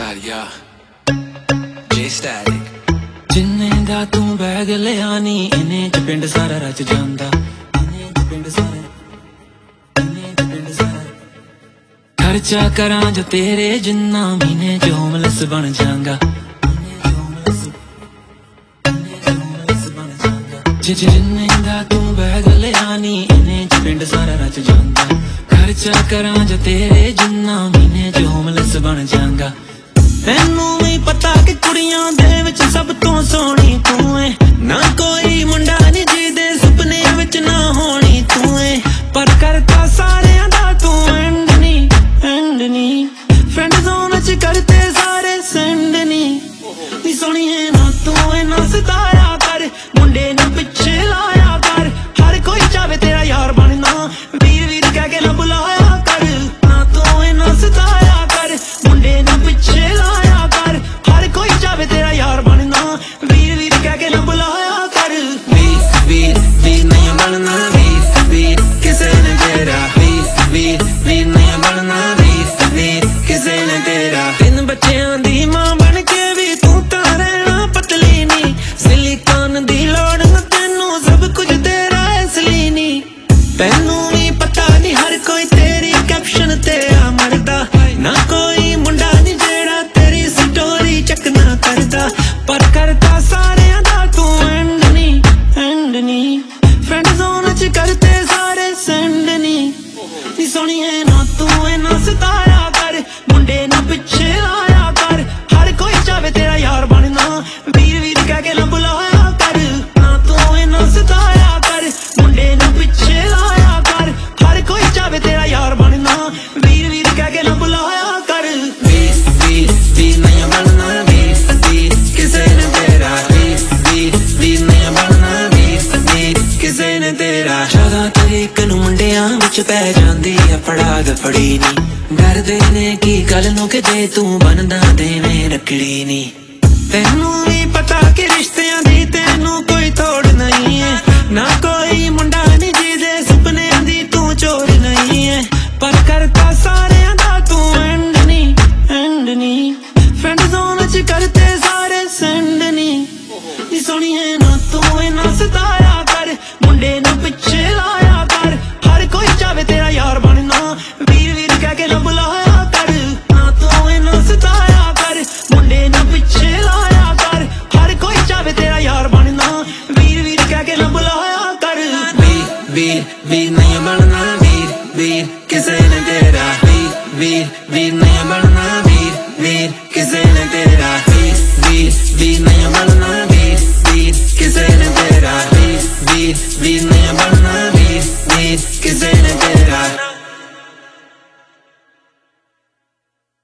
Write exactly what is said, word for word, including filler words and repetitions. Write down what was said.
God, yeah. J Static. जिन्ने दा तू बैग लिया नी इन्ने च पिंड सारा रच जांदा इन्ने च पिंड सारा इन्ने च पिंड सारा खर्चा करां जो तेरे जिन्ना महीने च होमलेस बन जांगा जिन्ने दा तू बैग लिया नी इन्ने च पिंड सारा रच जांदा खर्चा करां जो तेरे जिन्ना महीने च होमलेस बन जांगा तैनू भी पता कि कुड़ियां दे विच सब तो सोहनी तू है ना कोई मुंडा नी जिहदे सुपने विच ना होनी तू है पर करता सारेयां दा तू एंड नी एंड नी फ्रेंड जोन च करते सारे सेंड नी नी सोहनी है ना तू है ना सताया कर मुंडे ना पिछे लाया कर हर कोई चाहे तेरा यार बनना वीर वीर कह के ना बुलाया कर ना तू है ना सताया कर मुंडे ना पिछे लाया कर हर कोई चाहे तेरा यार बनना वीर वीर कह के ना बुलाया कर वीर वीर वीर नहीं बनना वीर वीर किसे ने तेरा वीर वीर वीर नहीं बनना वीर वीर किसे ने तेरा तीन बच्चों दी मां बन के भी तू तां रहना पतली नी सिलिकॉन दी लोड़ ना तैनू सब कुछ तेरा असली नी तैनू भी पता नहीं हर कोई तेरी कैप्शन तेरा मरदा ना कोई मुंडा नी जेड़ा तेरी स्टोरी चेक ना करदा पर करता सारेयां दा तू एंड नी एंड नी फ्रेंड जोन च करते सारे सेंड नी नी सोहनी है ना तू है ना सताया कर मुंडे ना पिछे लाया कर हर कोई चाहे तेरा यार बनना वीर वीर कह के ना बुलाया कर ना तू है ना सताया कर मुंडे ना पिछे लाया कर हर कोई चाहे तेरा यार बनना वीर वीर कह के ना बुलाया कर वीर वीर वीर नहीं बनना वीर वीर किसे ने तेरा वीर वीर वीर नहीं बनना वीर वीर किसे ने तेरा चौदह तरीक नूं मुंडियां विच पै जांदी आ फड़ा दफड़ी नी डरदे ने की गल नूं कि जे तू बनदा देवें रखड़ी नी तैनू भी पता कि रिश्तियां दी तैनू कोई तोड़ नहीं है ना कोई मुंडा नी जिहदे सुपने दी तू चोर नहीं है पर करता सारेयां दा तू एंड नी एंड नी फ्रेंड जोन च करते सारे सेंड नी नी सोहनी है ना तू है ना सताया कर मुंडे ना पिछे लाया कर हर कोई चाहे तेरा यार बनना वीर वीर कह के ना बुलाया कर ना तू है ना सताया कर मुंडे ना पिछे लाया कर हर कोई चाहे तेरा यार बनना वीर वीर कह के ना बुलाया कर वीर वीर वीर नहीं बनना वीर वीर किसे ने तेरा वीर वीर वीर नहीं बनना वीर वीर